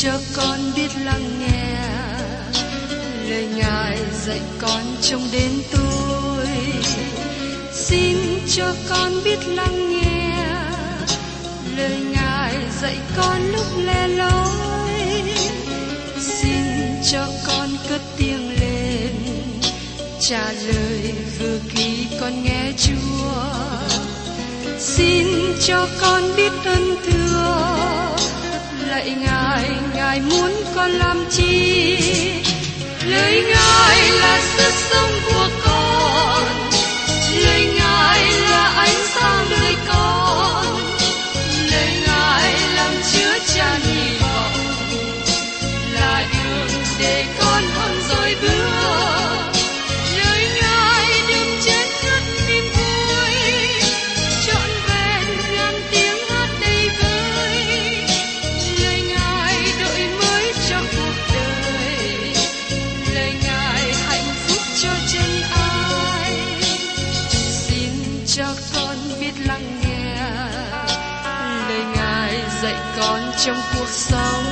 cho con biết lắng nghe lời Ngài dạy con trong đến tôi. Xin cho con biết lắng nghe lời Ngài dạy con lúc lẻ loi. Xin cho con cất tiếng lên trả lời vừa khi con nghe Chúa. Xin cho con biết ơn thưa lạy Ngài, Ngài muốn con làm chi? Lời Ngài là sức sống của con, lời Ngài là ánh sáng đời con, lời Ngài làm chứa chan hy vọng, là đường để con hôm rồi bước. Lời Ngài đừng chết ngất niềm vui, trọn vẹn ngàn tiếng hát đầy vơi. Lời Ngài đổi mới cho cuộc đời, lời Ngài hạnh phúc cho chân ai. Xin cho con biết lắng nghe lời Ngài dạy con trong cuộc sống.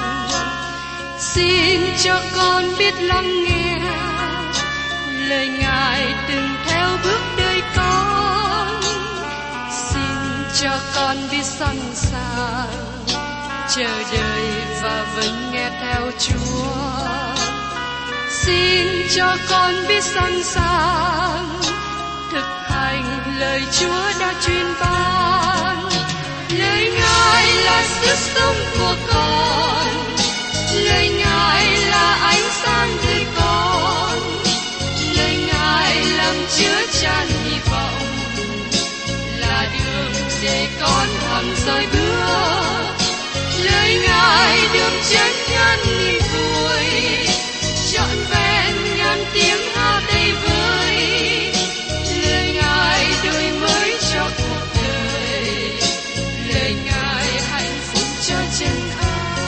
Xin cho con biết lắng nghe lời Ngài đừng theo bước đời con. Xin cho con biết sẵn sàng chờ đợi và vẫn nghe theo Chúa. Xin cho con biết sẵn sàng thực hành lời Chúa đã truyền ban. Lời Ngài là sức sống của con, lời Ngài là ánh sáng đời con, lời Ngài làm chứa chan hy vọng, là đường để con hằng dõi bước. Lời Ngài đường chân ngàn niềm vui, trọn vẹn ngàn tiếng hát đầy vơi. Lời Ngài đổi mới cho cuộc đời, lời Ngài hạnh phúc cho chân ai.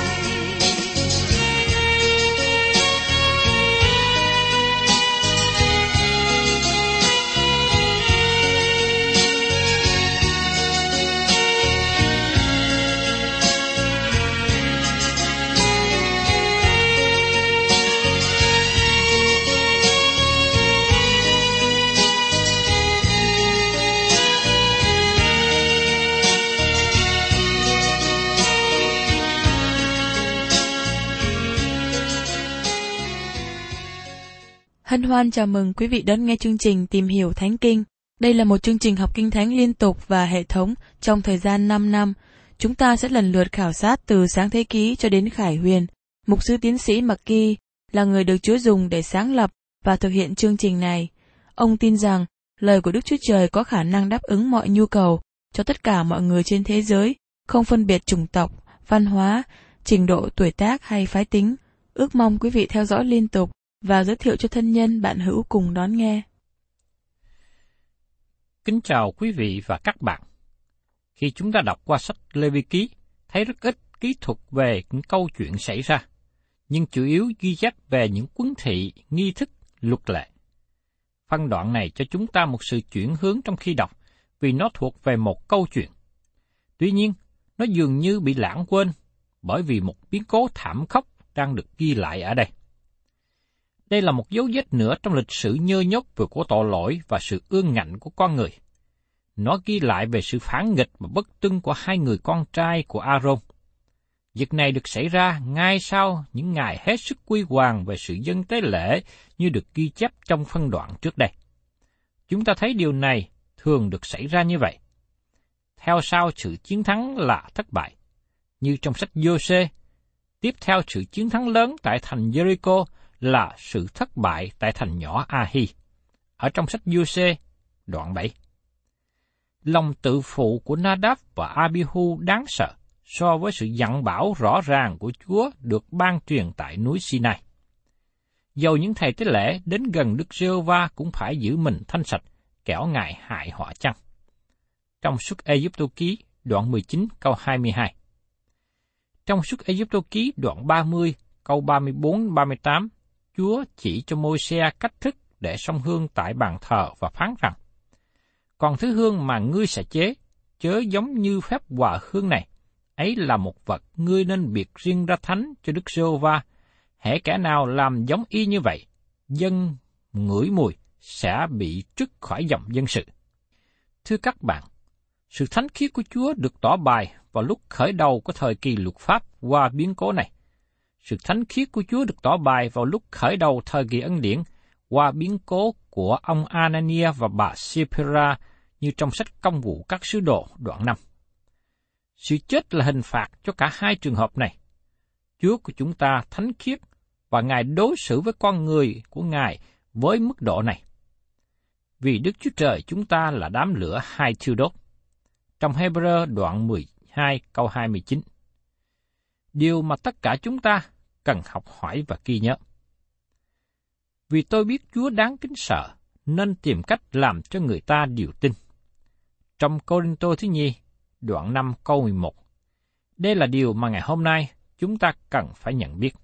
Hân hoan chào mừng quý vị đón nghe chương trình Tìm hiểu Thánh Kinh. Đây là một chương trình học Kinh Thánh liên tục và hệ thống trong thời gian 5 năm. Chúng ta sẽ lần lượt khảo sát từ Sáng Thế Ký cho đến Khải Huyền. Mục sư tiến sĩ McGee là người được Chúa dùng để sáng lập và thực hiện chương trình này. Ông tin rằng lời của Đức Chúa Trời có khả năng đáp ứng mọi nhu cầu cho tất cả mọi người trên thế giới, không phân biệt chủng tộc, văn hóa, trình độ tuổi tác hay phái tính. Ước mong quý vị theo dõi liên tục và giới thiệu cho thân nhân bạn hữu cùng đón nghe. Kính chào quý vị và các bạn. Khi chúng ta đọc qua sách Lê-vi ký, thấy rất ít kỹ thuật về những câu chuyện xảy ra, nhưng chủ yếu ghi chép về những huấn thị, nghi thức, luật lệ. Phân đoạn này cho chúng ta một sự chuyển hướng trong khi đọc, vì nó thuộc về một câu chuyện. Tuy nhiên, nó dường như bị lãng quên, bởi vì một biến cố thảm khốc đang được ghi lại ở đây. Đây là một dấu vết nữa trong lịch sử nhơ nhóc về của tội lỗi và sự ương ngạnh của con người. Nó ghi lại về sự phản nghịch và bất tuân của hai người con trai của A-rôn. Việc này được xảy ra ngay sau những ngày hết sức huy hoàng về sự dâng tế lễ như được ghi chép trong phân đoạn trước đây. Chúng ta thấy điều này thường được xảy ra như vậy. Theo sau sự chiến thắng là thất bại. Như trong sách Giô-xê, tiếp theo sự chiến thắng lớn tại thành Jericho là sự thất bại tại thành nhỏ A-hi. Ở trong sách Giô-xê, đoạn 7. Lòng tự phụ của Na-đáp và A-bi-hu đáng sợ so với sự dặn bảo rõ ràng của Chúa được ban truyền tại núi Sinai. Dầu những thầy tế lễ đến gần Đức Giê-hô-va cũng phải giữ mình thanh sạch, kẻo Ngài hại họ chăng. Trong Xuất Ê-díp-tô ký, đoạn 19, câu 22. Trong Xuất Ê-díp-tô ký, đoạn 30, câu 34-38, Chúa chỉ cho Môi-se cách thức để xông hương tại bàn thờ và phán rằng: còn thứ hương mà ngươi sẽ chế, chớ giống như phép hòa hương này, ấy là một vật ngươi nên biệt riêng ra thánh cho Đức Giê-hô-va. Hễ kẻ nào làm giống y như vậy, dân ngửi mùi sẽ bị trút khỏi dòng dân sự. Thưa các bạn, sự thánh khiết của Chúa được tỏ bày vào lúc khởi đầu của thời kỳ luật pháp qua biến cố này. Sự thánh khiết của Chúa được tỏ bày vào lúc khởi đầu thời kỳ ân điển qua biến cố của ông Anania và bà Sapphira như trong sách Công vụ các sứ đồ đoạn 5. Sự chết là hình phạt cho cả hai trường hợp này. Chúa của chúng ta thánh khiết và Ngài đối xử với con người của Ngài với mức độ này. Vì Đức Chúa Trời chúng ta là đám lửa hai thiêu đốt. Trong Hebrew đoạn 12 câu 29. Điều mà tất cả chúng ta cần học hỏi và ghi nhớ. Vì tôi biết Chúa đáng kính sợ, nên tìm cách làm cho người ta điều tin. Trong Cô-rinh-tô thứ nhì, đoạn 5 câu 11. Đây là điều mà ngày hôm nay chúng ta cần phải nhận biết.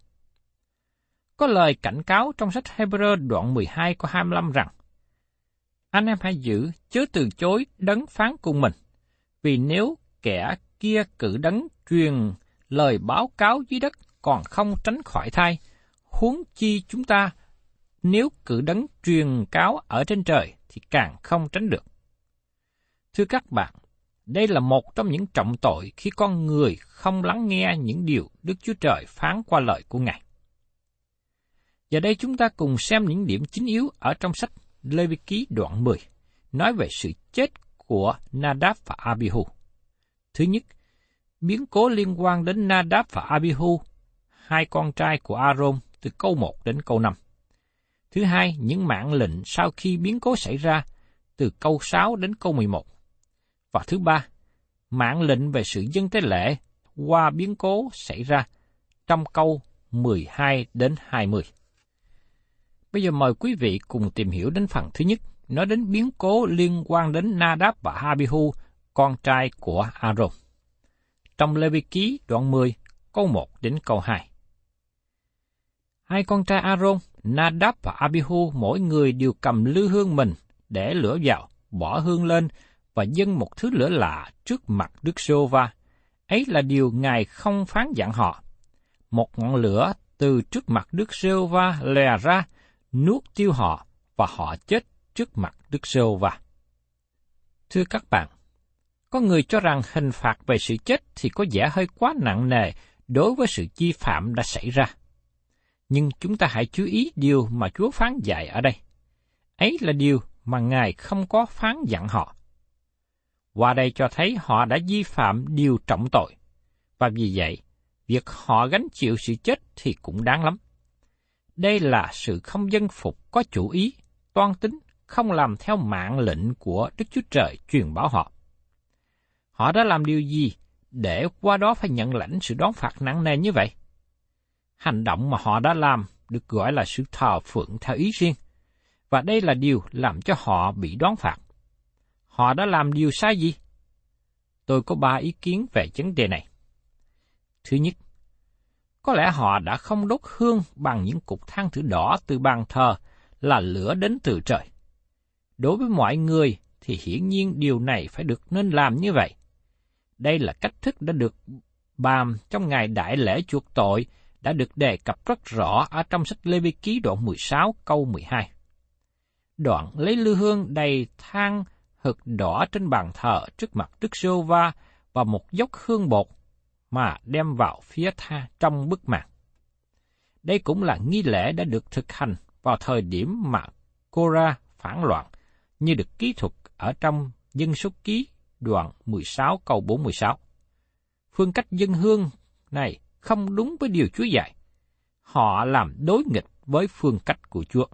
Có lời cảnh cáo trong sách Hebrew đoạn 12 câu 25 rằng, anh em hãy giữ chớ từ chối đấng phán cùng mình, vì nếu kẻ kia cử đấng truyền lời báo cáo dưới đất còn không tránh khỏi thai, huống chi chúng ta nếu cử đấng truyền cáo ở trên trời thì càng không tránh được. Thưa các bạn, đây là một trong những trọng tội khi con người không lắng nghe những điều Đức Chúa Trời phán qua lời của Ngài. Giờ đây chúng ta cùng xem những điểm chính yếu ở trong sách Lê-vi-ký đoạn 10, nói về sự chết của Nadab và Abihu. Thứ nhất, biến cố liên quan đến Nadab và Abihu, hai con trai của A-rôn từ câu 1 đến câu 5. Thứ hai, những mạng lệnh sau khi biến cố xảy ra từ câu 6 đến câu 11. Và thứ ba, mạng lệnh về sự dâng tế lễ qua biến cố xảy ra trong câu 12 đến 20. Bây giờ mời quý vị cùng tìm hiểu đến phần thứ nhất, nói đến biến cố liên quan đến Nadab và Abihu, con trai của A-rôn. Trong Lê-vi-ký đoạn 10, câu 1 đến câu 2. Hai con trai A-rôn, Nadab và Abihu, mỗi người đều cầm lư hương mình để lửa vào, bỏ hương lên và dâng một thứ lửa lạ trước mặt Đức Giê-hô-va. Ấy là điều Ngài không phán dặn họ. Một ngọn lửa từ trước mặt Đức Giê-hô-va lè ra, nuốt tiêu họ, và họ chết trước mặt Đức Giê-hô-va. Thưa các bạn, có người cho rằng hình phạt về sự chết thì có vẻ hơi quá nặng nề đối với sự vi phạm đã xảy ra. Nhưng chúng ta hãy chú ý điều mà Chúa phán dạy ở đây. Ấy là điều mà Ngài không có phán dặn họ. Qua đây cho thấy họ đã vi phạm điều trọng tội, và vì vậy, việc họ gánh chịu sự chết thì cũng đáng lắm. Đây là sự không dân phục có chủ ý, toan tính, không làm theo mạng lệnh của Đức Chúa Trời truyền bảo họ. Họ đã làm điều gì để qua đó phải nhận lãnh sự đón phạt nặng nề như vậy? Hành động mà họ đã làm được gọi là sự thờ phượng theo ý riêng, và đây là điều làm cho họ bị đón phạt. Họ đã làm điều sai gì? Tôi có 3 ý kiến về vấn đề này. Thứ nhất, có lẽ họ đã không đốt hương bằng những cục than thử đỏ từ bàn thờ là lửa đến từ trời. Đối với mọi người thì hiển nhiên điều này phải được nên làm như vậy. Đây là cách thức đã được bàn trong ngày đại lễ chuộc tội, đã được đề cập rất rõ ở trong sách Lê-vi-ký đoạn 16 câu 12. Đoạn lấy lư hương đầy than hực đỏ trên bàn thờ trước mặt Đức Giê-hô-va và một dốc hương bột mà đem vào phía trong bức màn. Đây cũng là nghi lễ đã được thực hành vào thời điểm mà Cô-ra phản loạn, như được ký thuật ở trong Dân số ký đoạn 16 câu 46. Phương cách dâng hương này không đúng với điều Chúa dạy. Họ làm đối nghịch với phương cách của Chúa.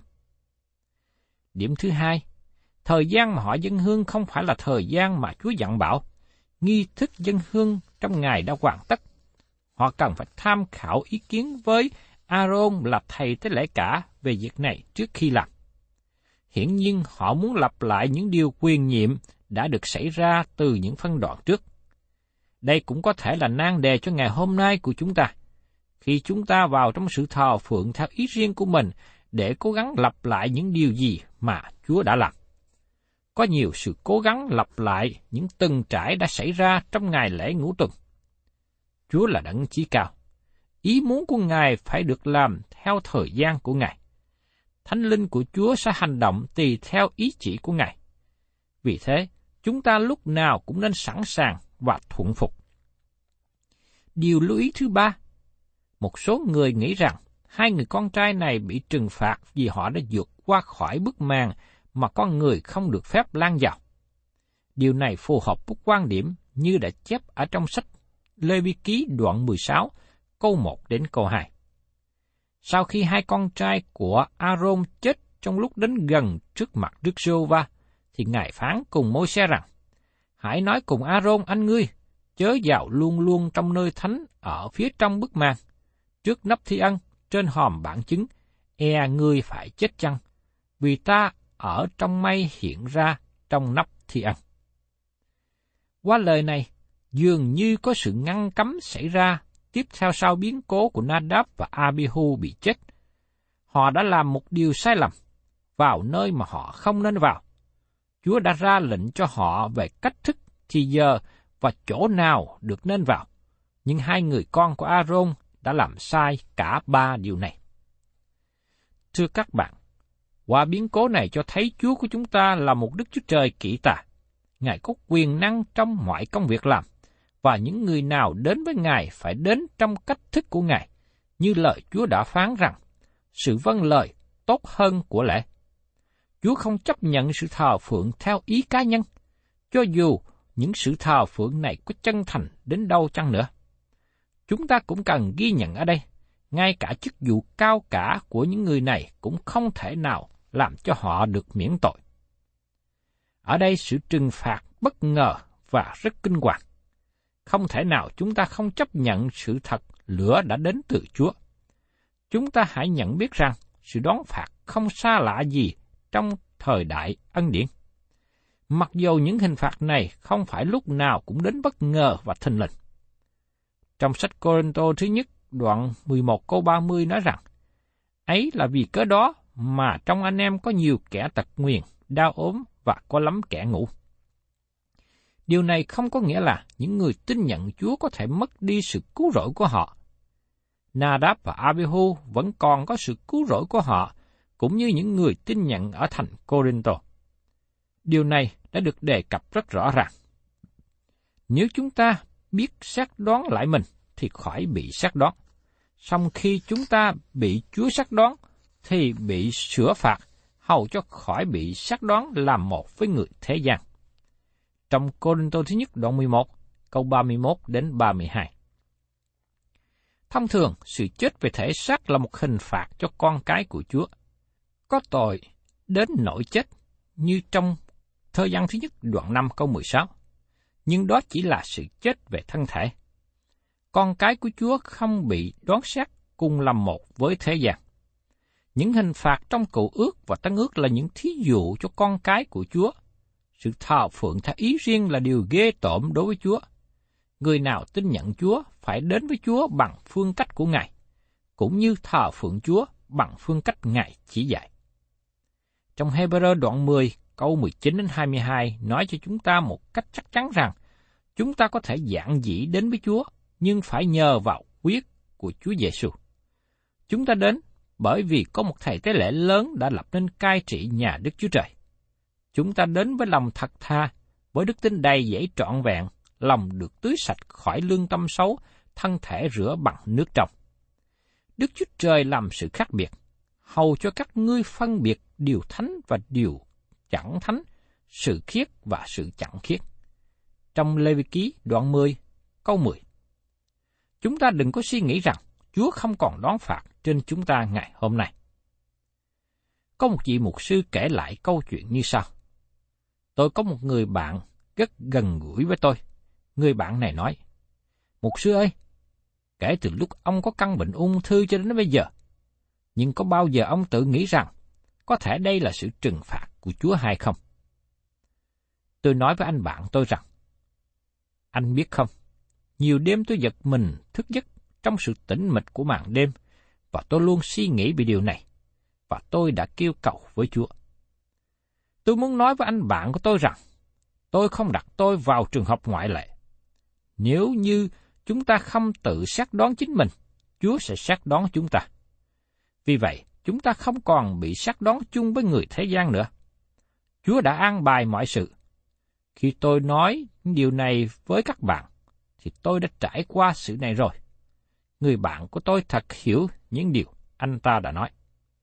Điểm thứ hai, thời gian mà họ dâng hương không phải là thời gian mà Chúa dặn bảo. Nghi thức dâng hương trong ngày đã hoàn tất. Họ cần phải tham khảo ý kiến với A-rôn là thầy tế lễ cả về việc này trước khi làm. Hiển nhiên họ muốn lặp lại những điều quyền nhiệm đã được xảy ra từ những phân đoạn trước. Đây cũng có thể là nan đề cho ngày hôm nay của chúng ta, khi chúng ta vào trong sự thờ phượng theo ý riêng của mình để cố gắng lặp lại những điều gì mà Chúa đã làm. Có nhiều sự cố gắng lặp lại những từng trải đã xảy ra trong ngày lễ ngũ tuần. Chúa là đấng chí cao. Ý muốn của Ngài phải được làm theo thời gian của Ngài. Thánh linh của Chúa sẽ hành động tùy theo ý chỉ của Ngài. Vì thế, chúng ta lúc nào cũng nên sẵn sàng và thuận phục. Điều lưu ý thứ ba, một số người nghĩ rằng hai người con trai này bị trừng phạt vì họ đã vượt qua khỏi bức màn mà con người không được phép lan vào. Điều này phù hợp với quan điểm như đã chép ở trong sách Lê-vi-ký đoạn 16, câu 1 đến câu 2. Sau khi hai con trai của A-rôn chết trong lúc đến gần trước mặt Đức Giê-hô-va, thì Ngài phán cùng Môi-se rằng, hãy nói cùng A-rôn anh ngươi, chớ vào luôn luôn trong nơi thánh ở phía trong bức màn, trước nắp thi ân, trên hòm bản chứng, ngươi phải chết chăng, vì ta ở trong mây hiện ra trong nắp thi ân. Qua lời này, dường như có sự ngăn cấm xảy ra tiếp theo sau biến cố của Na-đáp và A-bi-hu bị chết. Họ đã làm một điều sai lầm, vào nơi mà họ không nên vào. Chúa đã ra lệnh cho họ về cách thức, thì giờ và chỗ nào được nên vào. Nhưng hai người con của A-rôn đã làm sai cả ba điều này. Thưa các bạn, qua biến cố này cho thấy Chúa của chúng ta là một Đức Chúa Trời kỹ tà. Ngài có quyền năng trong mọi công việc làm, và những người nào đến với Ngài phải đến trong cách thức của Ngài, như lời Chúa đã phán rằng, sự vâng lời tốt hơn của lễ. Chúa không chấp nhận sự thờ phượng theo ý cá nhân, cho dù những sự thờ phượng này có chân thành đến đâu chăng nữa. Chúng ta cũng cần ghi nhận ở đây, ngay cả chức vụ cao cả của những người này cũng không thể nào làm cho họ được miễn tội. Ở đây sự trừng phạt bất ngờ và rất kinh hoàng. Không thể nào chúng ta không chấp nhận sự thật lửa đã đến từ Chúa. Chúng ta hãy nhận biết rằng sự đón phạt không xa lạ gì trong thời đại ân điển. Mặc dù những hình phạt này không phải lúc nào cũng đến bất ngờ và thình lình. Trong sách Cô-rinh-tô thứ nhất, đoạn 11 câu 30 nói rằng, ấy là vì cớ đó mà trong anh em có nhiều kẻ tật nguyền, đau ốm và có lắm kẻ ngủ. Điều này không có nghĩa là những người tin nhận Chúa có thể mất đi sự cứu rỗi của họ. Na-đáp và A-bi-hu vẫn còn có sự cứu rỗi của họ, cũng như những người tin nhận ở thành Cô-rinh-tô. Điều này đã được đề cập rất rõ ràng. Nếu chúng ta biết xác đoán lại mình, thì khỏi bị xác đoán. Song khi chúng ta bị Chúa xác đoán, thì bị sửa phạt, hầu cho khỏi bị xác đoán làm một với người thế gian. Trong Cô-rinh-tô thứ nhất đoạn 11, câu 31 đến 32. Thông thường, sự chết về thể xác là một hình phạt cho con cái của Chúa. Có tội đến nỗi chết, như trong Thơ Văn thứ nhất đoạn 5 câu 16. Nhưng đó chỉ là sự chết về thân thể. Con cái của Chúa không bị đoán xét cùng làm một với thế gian. Những hình phạt trong Cựu Ước và Tân Ước là những thí dụ cho con cái của Chúa. Sự thờ phượng theo ý riêng là điều ghê tởm đối với Chúa. Người nào tin nhận Chúa phải đến với Chúa bằng phương cách của Ngài, cũng như thờ phượng Chúa bằng phương cách Ngài chỉ dạy. Trong Hê-bơ-rơ đoạn 10, câu 19 đến 22 nói cho chúng ta một cách chắc chắn rằng chúng ta có thể giản dĩ đến với Chúa, nhưng phải nhờ vào huyết của Chúa Giêsu. Chúng ta đến bởi vì có một thầy tế lễ lớn đã lập nên cai trị nhà Đức Chúa Trời. Chúng ta đến với lòng thật tha, với đức tin đầy dẫy trọn vẹn, lòng được tưới sạch khỏi lương tâm xấu, thân thể rửa bằng nước trong. Đức Chúa Trời làm sự khác biệt, hầu cho các ngươi phân biệt điều thánh và điều chẳng thánh, sự khiết và sự chẳng khiết. Trong Lê-vi-ký đoạn 10, câu 10. Chúng ta đừng có suy nghĩ rằng Chúa không còn đón phạt trên chúng ta ngày hôm nay. Có một vị mục sư kể lại câu chuyện như sau. Tôi có một người bạn rất gần gũi với tôi. Người bạn này nói, Mục sư ơi, kể từ lúc ông có căn bệnh ung thư cho đến bây giờ, nhưng có bao giờ ông tự nghĩ rằng có thể đây là sự trừng phạt của Chúa hay không? Tôi nói với anh bạn tôi rằng, anh biết không, nhiều đêm tôi giật mình thức giấc trong sự tĩnh mịch của màn đêm, và tôi luôn suy nghĩ về điều này, và tôi đã kêu cầu với Chúa. Tôi muốn nói với anh bạn của tôi rằng, tôi không đặt tôi vào trường hợp ngoại lệ. Nếu như chúng ta không tự xét đoán chính mình, Chúa sẽ xét đoán chúng ta. Vì vậy, chúng ta không còn bị xét đoán chung với người thế gian nữa. Chúa đã an bài mọi sự. Khi tôi nói điều này với các bạn, thì tôi đã trải qua sự này rồi. Người bạn của tôi thật hiểu những điều anh ta đã nói.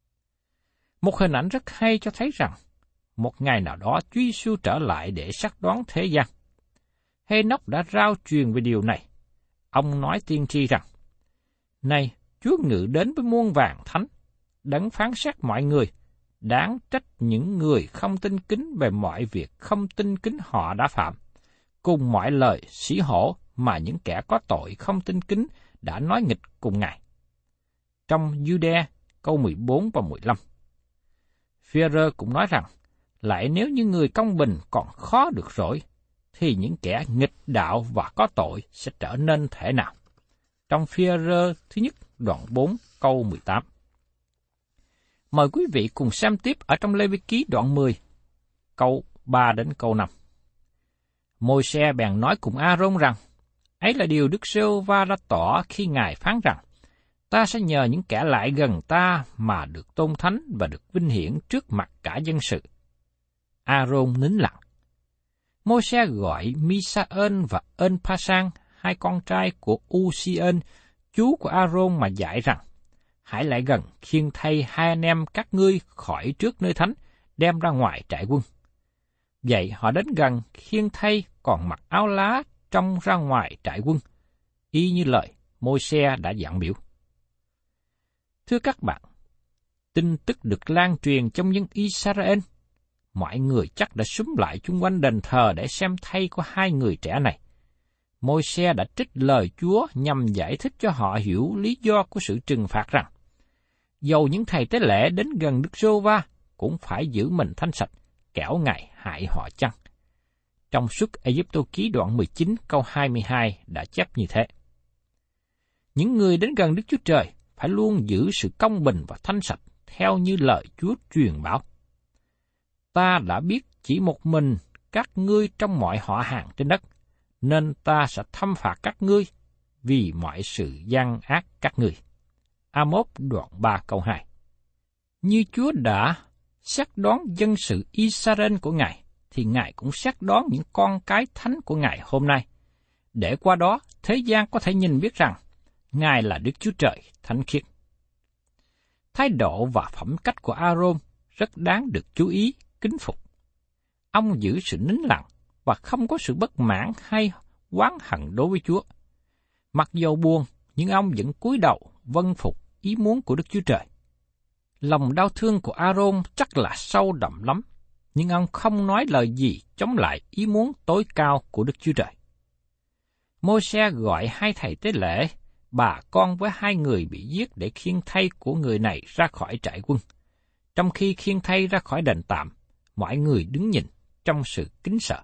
Một hình ảnh rất hay cho thấy rằng, một ngày nào đó Chúa Giêsu trở lại để xét đoán thế gian. Hê-nóc đã rao truyền về điều này. Ông nói tiên tri rằng, này, Chúa ngự đến với muôn vàn thánh, đấng phán xét mọi người, đáng trách những người không tin kính về mọi việc không tin kính họ đã phạm, cùng mọi lời xỉ hổ mà những kẻ có tội không tin kính đã nói nghịch cùng Ngài. Trong Giu-đe câu 14 và 15. Phi-e-rơ cũng nói rằng, lại nếu như người công bình còn khó được rỗi, thì những kẻ nghịch đạo và có tội sẽ trở nên thể nào? Trong Phi-e-rơ thứ nhất đoạn 4 câu 18. Mời quý vị cùng xem tiếp ở trong Lê-vi-ký đoạn 10, câu 3 đến câu 5. Môi-se bèn nói cùng A-rôn rằng, ấy là điều Đức Giê-hô-va đã tỏ khi Ngài phán rằng, ta sẽ nhờ những kẻ lại gần ta mà được tôn thánh và được vinh hiển trước mặt cả dân sự. A-rôn nín lặng. Môi-se gọi Mi-sa-ơn và Ên-pa-sang, hai con trai của U-si-ên, chú của A-rôn mà dạy rằng, hãy lại gần khiêng thay hai anh em các ngươi khỏi trước nơi thánh, đem ra ngoài trại quân. Vậy họ đến gần khiêng thay còn mặc áo lá trông ra ngoài trại quân, y như lời Môi-se đã dặn biểu. Thưa các bạn, tin tức được lan truyền trong dân Israel. Mọi người chắc đã xúm lại chung quanh đền thờ để xem thay của hai người trẻ này. Môi-se đã trích lời Chúa nhằm giải thích cho họ hiểu lý do của sự trừng phạt rằng, dầu những thầy tế lễ đến gần Đức Giê-hô-va cũng phải giữ mình thanh sạch, kẻo Ngài hại họ chăng. Trong Xuất Ê-díp-tô ký đoạn 19 câu 22 đã chép như thế. Những người đến gần Đức Chúa Trời phải luôn giữ sự công bình và thanh sạch theo như lời Chúa truyền bảo. Ta đã biết chỉ một mình các ngươi trong mọi họ hàng trên đất, nên ta sẽ thăm phạt các ngươi vì mọi sự gian ác các ngươi. A-mốt đoạn 3 câu 2. Như Chúa đã xét đoán dân sự Israel của Ngài, thì Ngài cũng xét đoán những con cái thánh của Ngài hôm nay, để qua đó thế gian có thể nhìn biết rằng Ngài là Đức Chúa Trời thánh khiết. Thái độ và phẩm cách của A-rôn rất đáng được chú ý, kính phục. Ông giữ sự nín lặng và không có sự bất mãn hay oán hận đối với Chúa. Mặc dầu buồn, nhưng ông vẫn cúi đầu vâng phục ý muốn của Đức Chúa Trời. Lòng đau thương của A-rôn chắc là sâu đậm lắm, nhưng ông không nói lời gì chống lại ý muốn tối cao của Đức Chúa Trời. Môi-se gọi hai thầy tế lễ, bà con với hai người bị giết để khiêng thay của người này ra khỏi trại quân. Trong khi khiêng thay ra khỏi đền tạm, mọi người đứng nhìn trong sự kính sợ.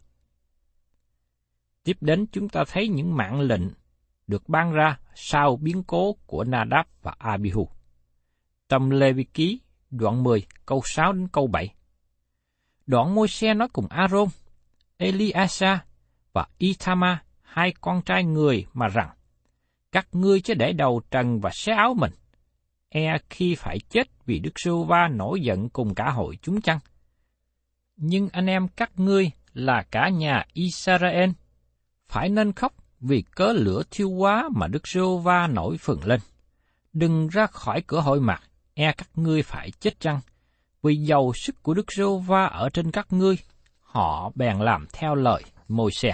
Tiếp đến chúng ta thấy những mạng lệnh được ban ra sau biến cố của Na-đáp và A-bi-hu. Trong Lê-vi-ký đoạn 10 câu 6 đến câu 7. Đoạn Môi-se nói cùng A-rôn, Eli-a-sa và I-tha-ma, hai con trai người mà rằng, các ngươi chớ để đầu trần và xé áo mình, khi phải chết vì Đức Giê-hô-va nổi giận cùng cả hội chúng chăng? Nhưng anh em các ngươi là cả nhà Israel, phải nên khóc vì cớ lửa thiêu hóa mà Đức Giê-hô-va nổi phừng lên. Đừng ra khỏi cửa hội mạc, các ngươi phải chết chăng? Vì dầu sức của Đức Giê-hô-va ở trên các ngươi, họ bèn làm theo lời Môi-se.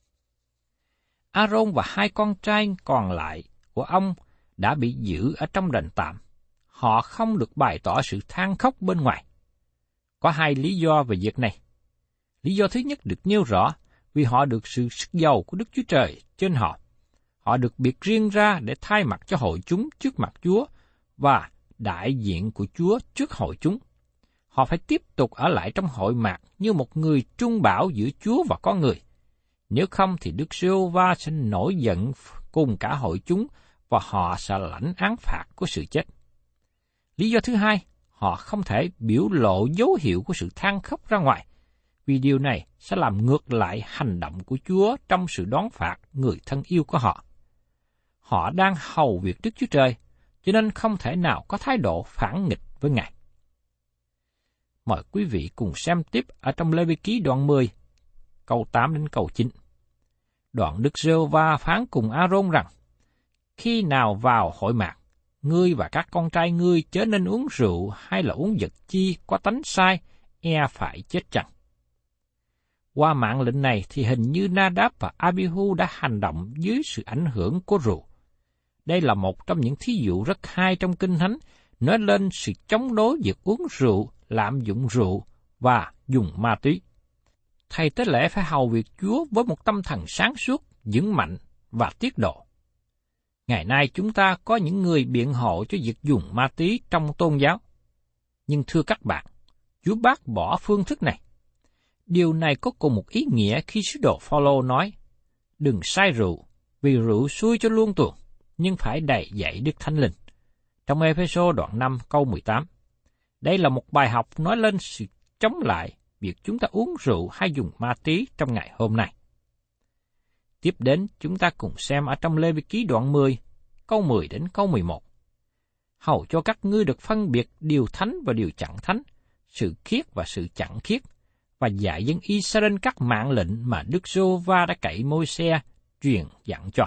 A-rôn và hai con trai còn lại của ông đã bị giữ ở trong đền tạm. Họ không được bày tỏ sự than khóc bên ngoài. Có hai lý do về việc này. Lý do thứ nhất được nêu rõ vì họ được sự sức giàu của Đức Chúa Trời trên họ. Họ được biệt riêng ra để thay mặt cho hội chúng trước mặt Chúa và đại diện của Chúa trước hội chúng. Họ phải tiếp tục ở lại trong hội mạc như một người trung bảo giữa Chúa và con người. Nếu không thì Đức Giê-hô-va sẽ nổi giận cùng cả hội chúng và họ sẽ lãnh án phạt của sự chết. Lý do thứ hai, họ không thể biểu lộ dấu hiệu của sự than khóc ra ngoài, vì điều này sẽ làm ngược lại hành động của Chúa trong sự đón phạt người thân yêu của họ. họ đang hầu việc Đức Chúa Trời, cho nên không thể nào có thái độ phản nghịch với Ngài. Mời quý vị cùng xem tiếp ở trong Lê Vi Ký đoạn 10, câu 8 đến câu 9. Đoạn Đức Giê-hô-va phán cùng A-rôn rằng, khi nào vào hội mạc, ngươi và các con trai ngươi chớ nên uống rượu hay là uống vật chi có tánh sai, phải chết chăng. Qua mạng lệnh này thì hình như Na-đáp và A-bi-hu đã hành động dưới sự ảnh hưởng của rượu. Đây là một trong những thí dụ rất hay trong Kinh Thánh, nói lên sự chống đối việc uống rượu, lạm dụng rượu và dùng ma túy. Thầy tế lễ phải hầu việc Chúa với một tâm thần sáng suốt, vững mạnh và tiết độ. Ngày nay chúng ta có những người biện hộ cho việc dùng ma túy trong tôn giáo. Nhưng thưa các bạn, Chúa bác bỏ phương thức này. Điều này có cùng một ý nghĩa khi sứ đồ Phao-lô nói, đừng say rượu, vì rượu xui cho luông tuồng, nhưng phải đầy dạy Đức Thánh Linh. Trong Ê-phê-sô đoạn 5 câu 18. Đây là một bài học nói lên sự chống lại việc chúng ta uống rượu hay dùng ma túy trong ngày hôm nay. Tiếp đến chúng ta cùng xem ở trong Lê Vi Ký đoạn 10, câu 10 đến câu 11. Hầu cho các ngươi được phân biệt điều thánh và điều chẳng thánh, sự khiết và sự chẳng khiết, và dạy dân Israel các mạng lệnh mà Đức Giê-hô-va đã cậy Môi-se truyền dặn cho.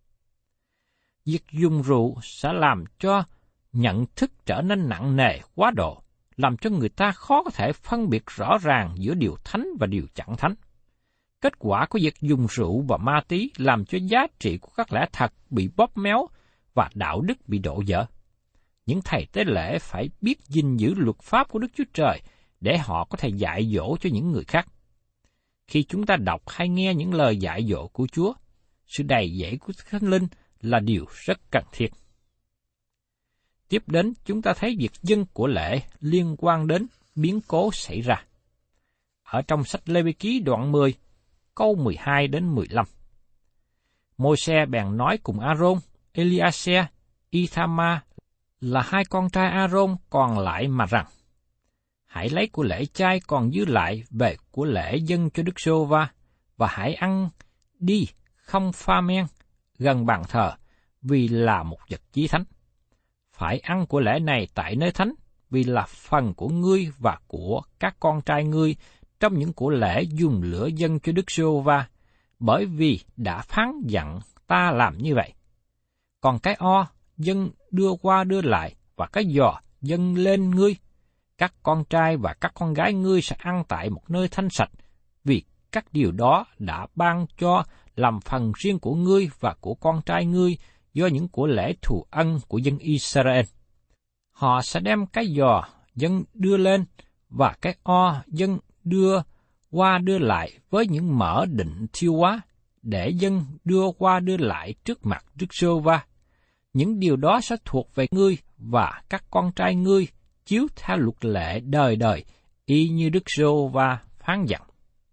Việc dùng rượu sẽ làm cho nhận thức trở nên nặng nề quá độ, làm cho người ta khó có thể phân biệt rõ ràng giữa điều thánh và điều chẳng thánh. Kết quả của việc dùng rượu và ma túy làm cho giá trị của các lẽ thật bị bóp méo và đạo đức bị đổ vỡ. Những thầy tế lễ phải biết gìn giữ luật pháp của Đức Chúa Trời để họ có thể dạy dỗ cho những người khác. Khi chúng ta đọc hay nghe những lời dạy dỗ của Chúa, sự đầy dẫy của Thánh Linh là điều rất cần thiết. Tiếp đến, chúng ta thấy việc dâng của lễ liên quan đến biến cố xảy ra. Ở trong sách Lê Vi Ký đoạn 10, câu 12 đến 15. Môi-se bèn nói cùng A-rôn, Eli-a-se, I-tha-ma là hai con trai A-rôn còn lại mà rằng, hãy lấy của lễ chay còn dư lại về của lễ dâng cho Đức Giê-hô-va, và hãy ăn đi không pha men gần bàn thờ, vì là một vật chí thánh. Phải ăn của lễ này tại nơi thánh, vì là phần của ngươi và của các con trai ngươi trong những của lễ dùng lửa dâng cho Đức Giê-hô-va, bởi vì đã phán dặn ta làm như vậy. Còn cái o dâng đưa qua đưa lại và cái giò dâng lên ngươi, các con trai và các con gái ngươi sẽ ăn tại một nơi thanh sạch, vì các điều đó đã ban cho làm phần riêng của ngươi và của con trai ngươi do những của lễ thù ân của dân Israel. Họ sẽ đem cái giò dâng đưa lên và cái o dâng đưa qua đưa lại với những mỡ định thiêu hóa, để dâng đưa qua đưa lại trước mặt Đức Giê-hô-va. Những điều đó sẽ thuộc về ngươi và các con trai ngươi, chiếu theo luật lệ đời đời, y như Đức Giê-hô-va phán dặn.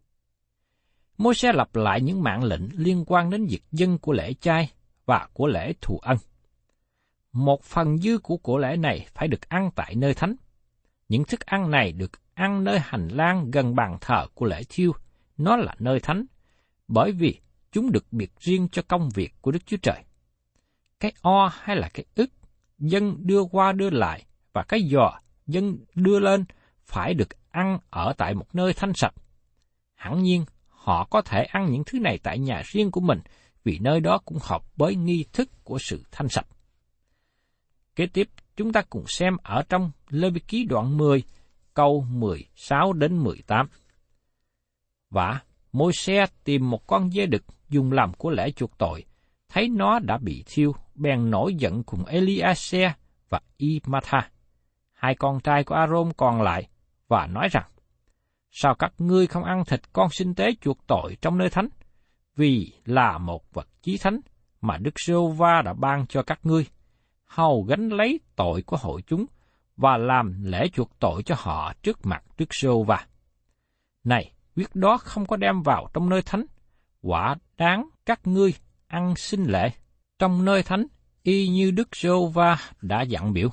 Môi-se lặp lại những mạng lệnh liên quan đến việc dâng của lễ chay và của lễ thù ân. Một phần dư của lễ này phải được ăn tại nơi thánh. Những thức ăn này được ăn nơi hành lang gần bàn thờ của lễ thiêu, nó là nơi thánh, bởi vì chúng được biệt riêng cho công việc của Đức Chúa Trời. Cái o hay là cái ức, dâng đưa qua đưa lại, và cái giò dâng đưa lên phải được ăn ở tại một nơi thanh sạch. Hẳn nhiên, họ có thể ăn những thứ này tại nhà riêng của mình, vì nơi đó cũng hợp với nghi thức của sự thanh sạch. Kế tiếp, chúng ta cùng xem ở trong Lê Vi Ký đoạn 10, câu 16 đến 18. Và Môi-se tìm một con dê đực dùng làm của lễ chuộc tội, thấy nó đã bị thiêu, bèn nổi giận cùng Eli-a-se và I-ma-tha, hai con trai của A-rôn còn lại, và nói rằng, sao các ngươi không ăn thịt con sinh tế chuộc tội trong nơi thánh, vì là một vật chí thánh mà Đức Giê-hô-va đã ban cho các ngươi, hầu gánh lấy tội của hội chúng và làm lễ chuộc tội cho họ trước mặt Đức Giê-hô-va. Này, quyết đó không có đem vào trong nơi thánh, quả đáng các ngươi ăn sinh lễ trong nơi thánh, y như Đức Giê-hô-va đã dặn biểu.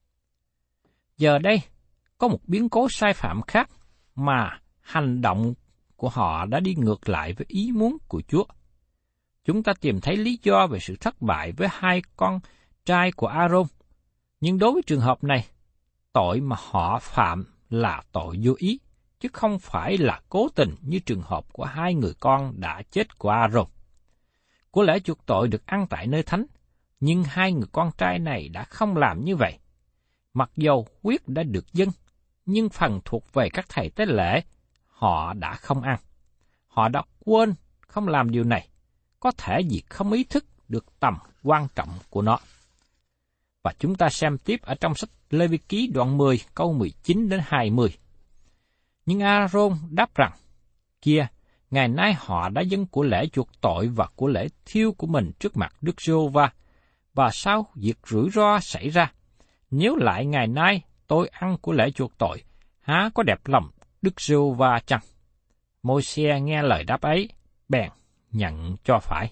Giờ đây, có một biến cố sai phạm khác mà hành động của họ đã đi ngược lại với ý muốn của Chúa. Chúng ta tìm thấy lý do về sự thất bại với hai con trai của Aaron. Nhưng đối với trường hợp này, tội mà họ phạm là tội vô ý, chứ không phải là cố tình như trường hợp của hai người con đã chết của Aaron. Của lễ chuộc tội được ăn tại nơi thánh, nhưng hai người con trai này đã không làm như vậy. Mặc dầu huyết đã được dâng, nhưng phần thuộc về các thầy tế lễ, họ đã không ăn. Họ đã quên không làm điều này, có thể vì không ý thức được tầm quan trọng của nó. Và chúng ta xem tiếp ở trong sách Lê-vi-ký đoạn 10 câu 19 đến 20. Nhưng Aaron đáp rằng, kia, ngày nay họ đã dâng của lễ chuộc tội và của lễ thiêu của mình trước mặt Đức Giê-hô-va, và sau việc rủi ro xảy ra, nếu lại ngày nay tôi ăn của lễ chuộc tội, há có đẹp lòng Đức Giê-hô-va chăng? Môi-se nghe lời đáp ấy, bèn nhận cho phải.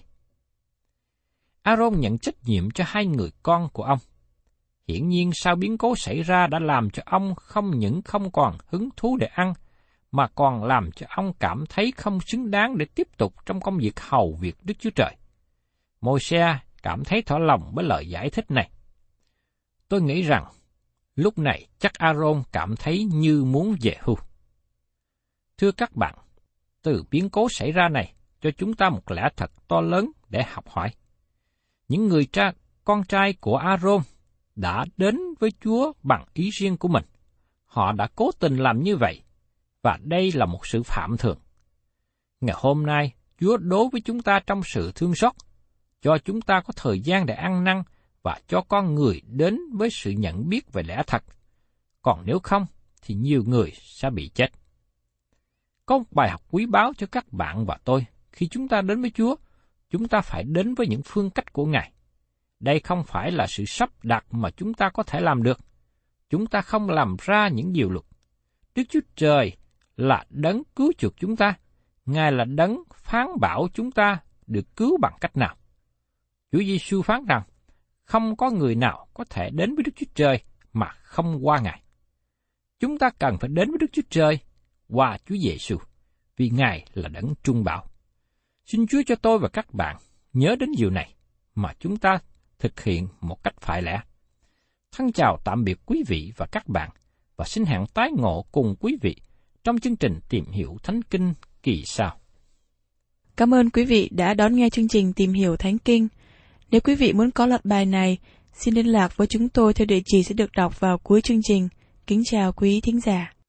Aaron nhận trách nhiệm cho hai người con của ông. Hiển nhiên sau biến cố xảy ra đã làm cho ông không những không còn hứng thú để ăn, mà còn làm cho ông cảm thấy không xứng đáng để tiếp tục trong công việc hầu việc Đức Chúa Trời. Môi-se cảm thấy thỏa lòng với lời giải thích này. Tôi nghĩ rằng, lúc này chắc Aaron cảm thấy như muốn về hưu. Thưa các bạn, từ biến cố xảy ra này cho chúng ta một lẽ thật to lớn để học hỏi. Những người con trai của Aaron đã đến với Chúa bằng ý riêng của mình. Họ đã cố tình làm như vậy, và đây là một sự phạm thường. Ngày hôm nay, Chúa đối với chúng ta trong sự thương xót, cho chúng ta có thời gian để ăn năn và cho con người đến với sự nhận biết về lẽ thật. Còn nếu không, thì nhiều người sẽ bị chết. Có một bài học quý báu cho các bạn và tôi. Khi chúng ta đến với Chúa, chúng ta phải đến với những phương cách của Ngài. Đây không phải là sự sắp đặt mà chúng ta có thể làm được. Chúng ta không làm ra những điều luật. Đức Chúa Trời là đấng cứu chuộc chúng ta. Ngài là đấng phán bảo chúng ta được cứu bằng cách nào. Chúa Giêsu phán rằng, không có người nào có thể đến với Đức Chúa Trời mà không qua Ngài. Chúng ta cần phải đến với Đức Chúa Trời qua Chúa Giêsu, vì Ngài là đấng trung bảo. Xin Chúa cho tôi và các bạn nhớ đến điều này mà chúng ta thực hiện một cách phải lẽ. Thân chào tạm biệt quý vị và các bạn, và xin hẹn tái ngộ cùng quý vị trong chương trình Tìm Hiểu Thánh Kinh kỳ sau. Cảm ơn quý vị đã đón nghe chương trình Tìm Hiểu Thánh Kinh. Nếu quý vị muốn có loạt bài này, xin liên lạc với chúng tôi theo địa chỉ sẽ được đọc vào cuối chương trình. Kính chào quý thính giả.